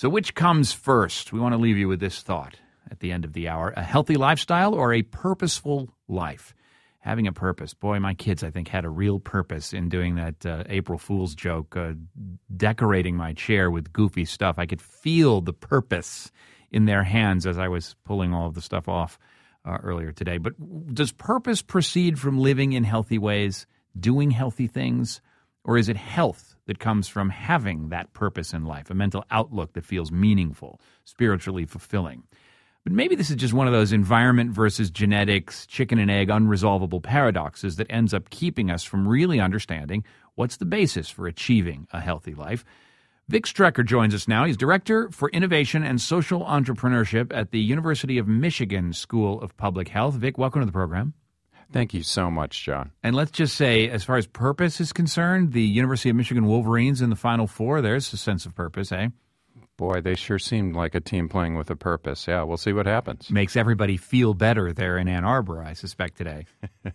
So which comes first? We want to leave you with this thought at the end of the hour. A healthy lifestyle or a purposeful life? Having a purpose. Boy, my kids, I think, had a real purpose in doing that April Fool's joke, decorating my chair with goofy stuff. I could feel the purpose in their hands as I was pulling all of the stuff off earlier today. But does purpose proceed from living in healthy ways, doing healthy things, or is it health that comes from having that purpose in life, a mental outlook that feels meaningful, spiritually fulfilling? But maybe this is just one of those environment versus genetics, chicken and egg, unresolvable paradoxes that ends up keeping us from really understanding what's the basis for achieving a healthy life. Vic Strecker joins us now. He's Director for Innovation and Social Entrepreneurship at the University of Michigan School of Public Health. Vic, welcome to the program. Thank you so much, John. And let's just say, as far as purpose is concerned, the University of Michigan Wolverines in the Final Four, there's a sense of purpose, eh? Boy, they sure seemed like a team playing with a purpose. Yeah, we'll see what happens. Makes everybody feel better there in Ann Arbor, I suspect, today.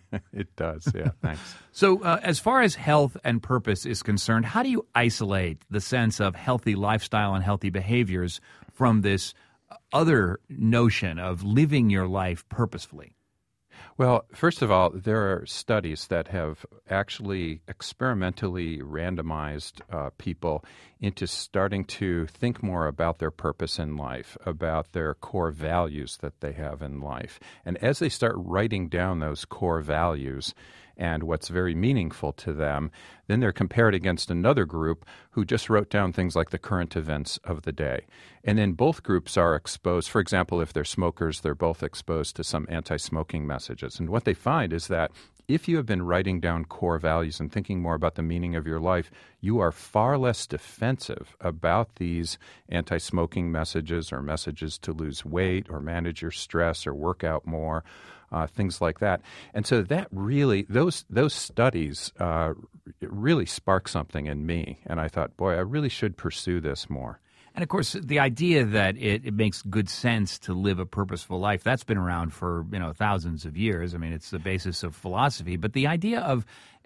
It does, yeah, thanks. So as far as health and purpose is concerned, how do you isolate the sense of healthy lifestyle and healthy behaviors from this other notion of living your life purposefully? Well, first of all, there are studies that have actually experimentally randomized people into starting to think more about their purpose in life, about their core values that they have in life. And as they start writing down those core values and what's very meaningful to them, then they're compared against another group who just wrote down things like the current events of the day. And then both groups are exposed. For example, if they're smokers, they're both exposed to some anti-smoking messages. And what they find is that if you have been writing down core values and thinking more about the meaning of your life, you are far less defensive about these anti-smoking messages or messages to lose weight or manage your stress or work out more. Things like that. And so that really, those studies really sparked something in me. And I thought, boy, I really should pursue this more. And, of course, the idea that it makes good sense to live a purposeful life, that's been around for, thousands of years. I mean, it's the basis of philosophy. But the idea of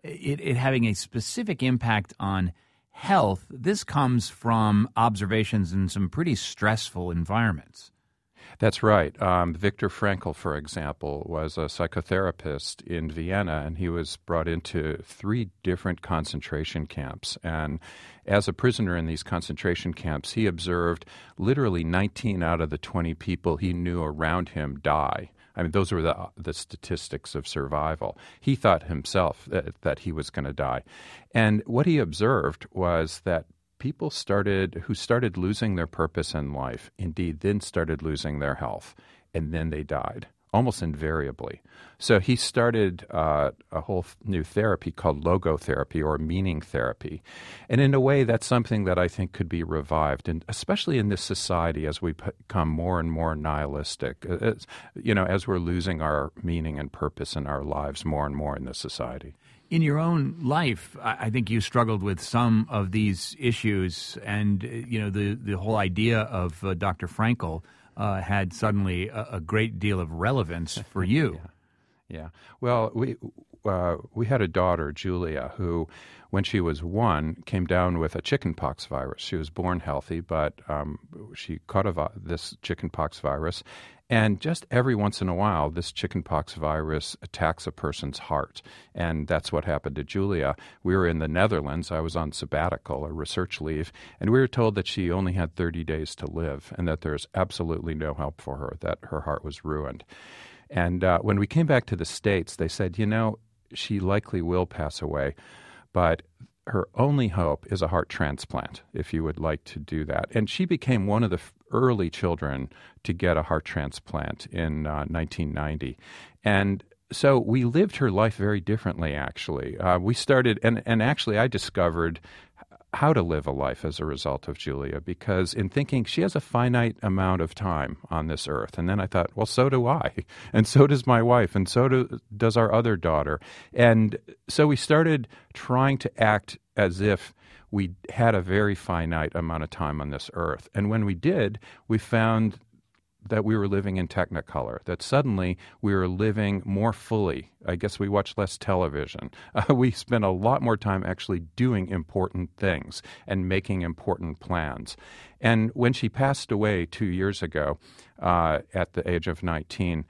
it having a specific impact on health, this comes from observations in some pretty stressful environments. That's right. Viktor Frankl, for example, was a psychotherapist in Vienna, and he was brought into 3 different concentration camps. And as a prisoner in these concentration camps, he observed literally 19 out of the 20 people he knew around him die. I mean, those were the statistics of survival. He thought himself that he was going to die. And what he observed was that people who started losing their purpose in life, indeed, then started losing their health, and then they died, almost invariably. So he started a whole new therapy called logotherapy or meaning therapy. And in a way, that's something that I think could be revived, and especially in this society as we become more and more nihilistic, as we're losing our meaning and purpose in our lives more and more in this society. In your own life, I think you struggled with some of these issues, and the whole idea of Dr. Frankl had suddenly a great deal of relevance for you. Yeah. Well, we had a daughter, Julia, who, when she was 1, came down with a chickenpox virus. She was born healthy, but she caught this chickenpox virus. And just every once in a while, this chickenpox virus attacks a person's heart. And that's what happened to Julia. We were in the Netherlands. I was on sabbatical, a research leave, and we were told that she only had 30 days to live and that there's absolutely no help for her, that her heart was ruined. And when we came back to the States, they said, she likely will pass away, but her only hope is a heart transplant, if you would like to do that. And she became one of the early children to get a heart transplant in 1990. And so we lived her life very differently, actually. We started, and actually I discovered how to live a life as a result of Julia, because in thinking she has a finite amount of time on this earth. And then I thought, well, so do I, and so does my wife, and so does our other daughter. And so we started trying to act as if we had a very finite amount of time on this earth. And when we did, we found that we were living in Technicolor, that suddenly we were living more fully. I guess we watched less television. We spent a lot more time actually doing important things and making important plans. And when she passed away 2 years ago at the age of 19,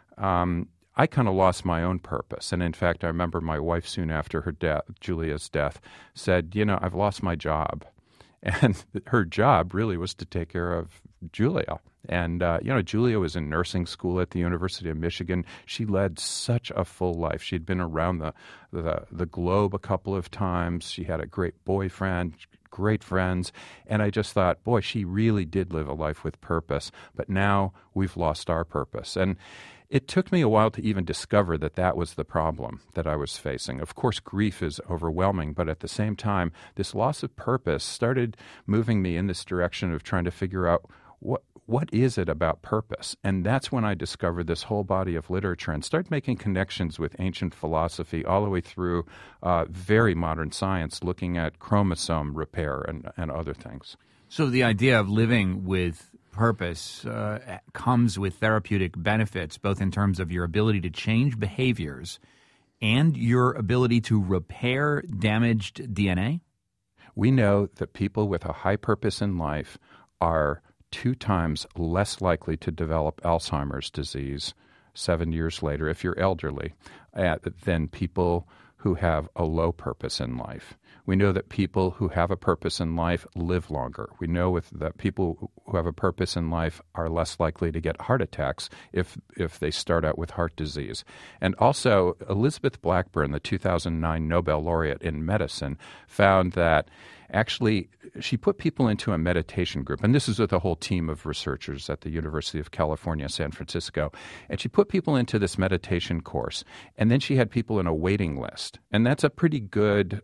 I kind of lost my own purpose. And in fact, I remember my wife soon after her death, Julia's death, said, I've lost my job. And her job really was to take care of Julia. And, Julia was in nursing school at the University of Michigan. She led such a full life. She'd been around the globe a couple of times. She had a great boyfriend, great friends. And I just thought, boy, she really did live a life with purpose. But now we've lost our purpose. And it took me a while to even discover that that was the problem that I was facing. Of course, grief is overwhelming, but at the same time, this loss of purpose started moving me in this direction of trying to figure out what is it about purpose? And that's when I discovered this whole body of literature and started making connections with ancient philosophy all the way through very modern science, looking at chromosome repair and other things. So the idea of living with purpose comes with therapeutic benefits, both in terms of your ability to change behaviors and your ability to repair damaged DNA? We know that people with a high purpose in life are 2 times less likely to develop Alzheimer's disease 7 years later, if you're elderly, than people who have a low purpose in life. We know that people who have a purpose in life live longer. We know that people who have a purpose in life are less likely to get heart attacks if they start out with heart disease. And also, Elizabeth Blackburn, the 2009 Nobel laureate in medicine, found that actually she put people into a meditation group, and this is with a whole team of researchers at the University of California, San Francisco, and she put people into this meditation course, and then she had people in a waiting list. And that's a pretty good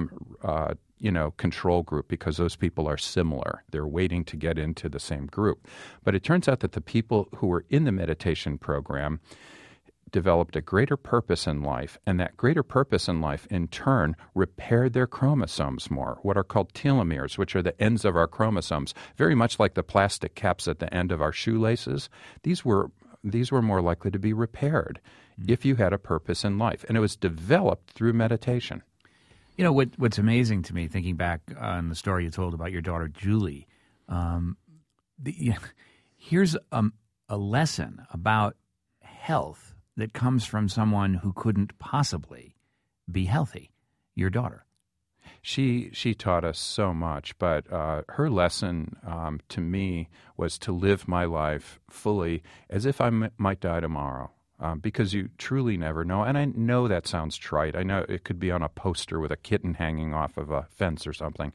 control group because those people are similar. They're waiting to get into the same group. But it turns out that the people who were in the meditation program developed a greater purpose in life, and that greater purpose in life, in turn, repaired their chromosomes more, what are called telomeres, which are the ends of our chromosomes, very much like the plastic caps at the end of our shoelaces. These were more likely to be repaired if you had a purpose in life, and it was developed through meditation. You know, what's amazing to me, thinking back on the story you told about your daughter, Julie, here's a lesson about health that comes from someone who couldn't possibly be healthy, your daughter. She taught us so much, but her lesson to me was to live my life fully as if I might die tomorrow. Because you truly never know. And I know that sounds trite. I know it could be on a poster with a kitten hanging off of a fence or something.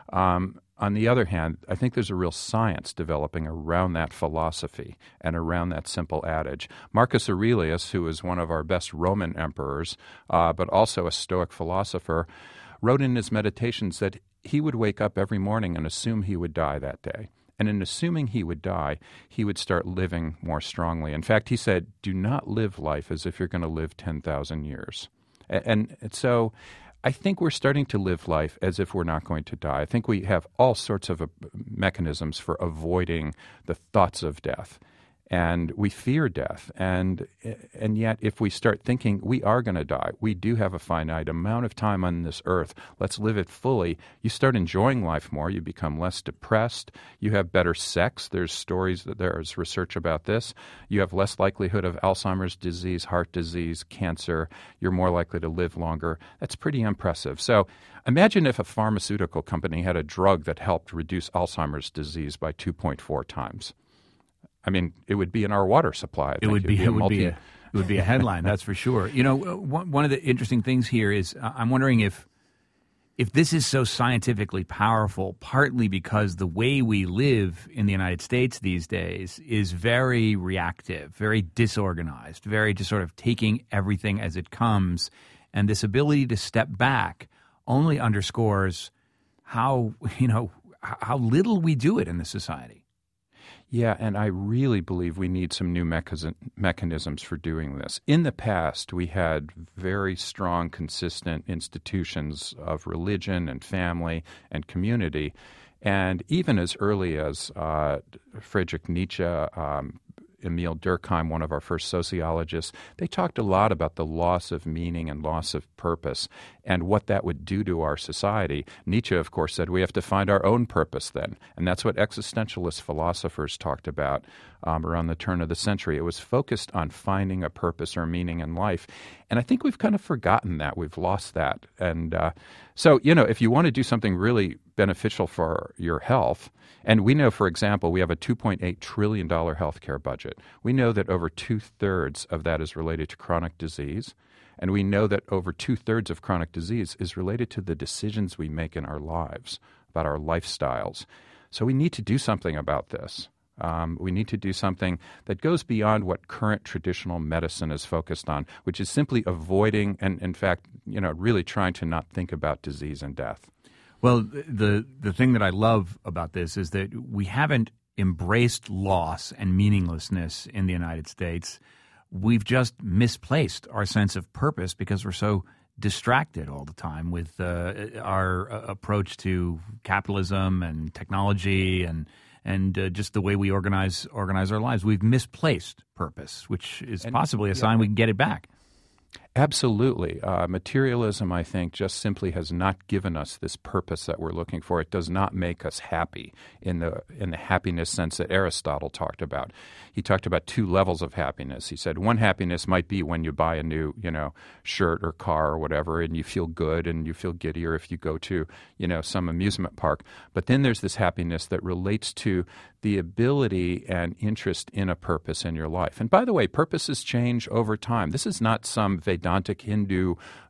On the other hand, I think there's a real science developing around that philosophy and around that simple adage. Marcus Aurelius, who was one of our best Roman emperors, but also a Stoic philosopher, wrote in his meditations that he would wake up every morning and assume he would die that day. And in assuming he would die, he would start living more strongly. In fact, he said, do not live life as if you're going to live 10,000 years. And so I think we're starting to live life as if we're not going to die. I think we have all sorts of mechanisms for avoiding the thoughts of death. And we fear death. And yet, if we start thinking we are going to die, we do have a finite amount of time on this earth, let's live it fully, you start enjoying life more, you become less depressed, you have better sex, there's research about this, you have less likelihood of Alzheimer's disease, heart disease, cancer, you're more likely to live longer. That's pretty impressive. So imagine if a pharmaceutical company had a drug that helped reduce Alzheimer's disease by 2.4 times. I mean, it would be in our water supply. It would be a headline, that's for sure. You know, one of the interesting things here is I'm wondering if this is so scientifically powerful, partly because the way we live in the United States these days is very reactive, very disorganized, very just sort of taking everything as it comes, and this ability to step back only underscores how little we do it in this society. Yeah, and I really believe we need some new mechanisms for doing this. In the past, we had very strong, consistent institutions of religion and family and community. And even as early as Friedrich Nietzsche Emile Durkheim, one of our first sociologists, they talked a lot about the loss of meaning and loss of purpose and what that would do to our society. Nietzsche, of course, said we have to find our own purpose then. And that's what existentialist philosophers talked about around the turn of the century. It was focused on finding a purpose or meaning in life. And I think we've kind of forgotten that. We've lost that. And so, if you want to do something really beneficial for your health, and we know, for example, we have a $2.8 trillion healthcare budget. We know that over 2/3 of that is related to chronic disease. And we know that over 2/3 of chronic disease is related to the decisions we make in our lives, about our lifestyles. So we need to do something about this. We need to do something that goes beyond what current traditional medicine is focused on, which is simply avoiding and, in fact, really trying to not think about disease and death. Well, the thing that I love about this is that we haven't embraced loss and meaninglessness in the United States. We've just misplaced our sense of purpose because we're so distracted all the time with our approach to capitalism and technology and just the way we organize our lives. We've misplaced purpose, which is possibly a sign we can get it back. Absolutely. Materialism, I think, just simply has not given us this purpose that we're looking for. It does not make us happy in the happiness sense that Aristotle talked about. He talked about two levels of happiness. He said one happiness might be when you buy a new, shirt or car or whatever, and you feel good and you feel giddy, or if you go to, some amusement park. But then there's this happiness that relates to the ability and interest in a purpose in your life. And by the way, purposes change over time. This is not some Vedantic Hindu,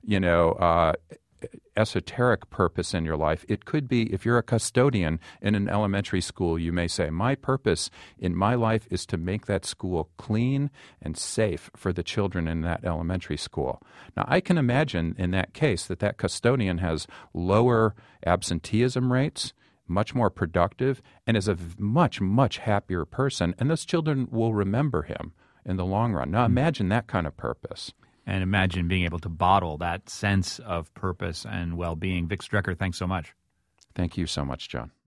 esoteric purpose in your life. It could be, if you're a custodian in an elementary school, you may say, my purpose in my life is to make that school clean and safe for the children in that elementary school. Now, I can imagine in that case that custodian has lower absenteeism rates, much more productive, and is a much, much happier person, and those children will remember him in the long run. Now, imagine that kind of purpose. And imagine being able to bottle that sense of purpose and well-being. Vic Strecher, thanks so much. Thank you so much, John.